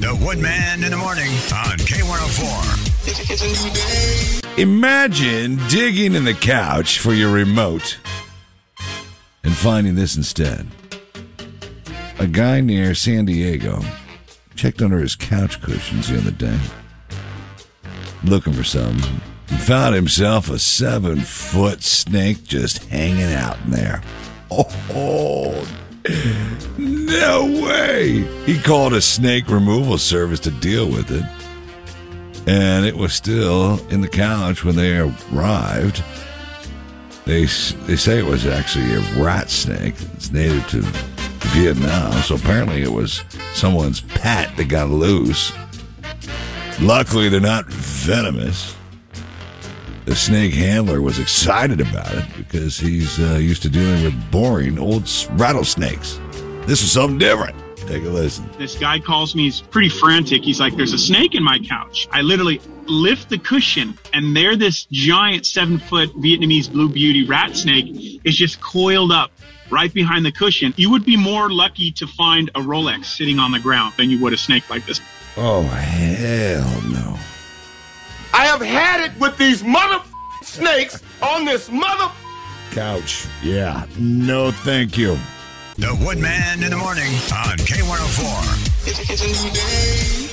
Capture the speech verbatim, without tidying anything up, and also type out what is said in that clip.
The Woodman in the Morning on K one oh four. It's, it's a new day. Imagine digging in the couch for your remote and finding this instead. A guy near San Diego checked under his couch cushions the other day, looking for something, and found himself a seven-foot snake just hanging out in there. Oh, no way! He called a snake removal service to deal with it, and it was still in the couch when they arrived. They they say it was actually a rat snake. It's native to Vietnam, so apparently it was someone's pet that got loose. Luckily, they're not venomous. The snake handler was excited about it because he's uh, used to dealing with boring old rattlesnakes. This was something different. Take a listen. This guy calls me. He's pretty frantic. He's like, there's a snake in my couch. I literally lift the cushion, and there this giant seven-foot Vietnamese blue beauty rat snake is just coiled up right behind the cushion. You would be more lucky to find a Rolex sitting on the ground than you would a snake like this. Oh, hell no. I have had it with these mother snakes on this mother couch. Yeah, no thank you. The Woodman in the Morning on K one oh four. It's, it's a new day.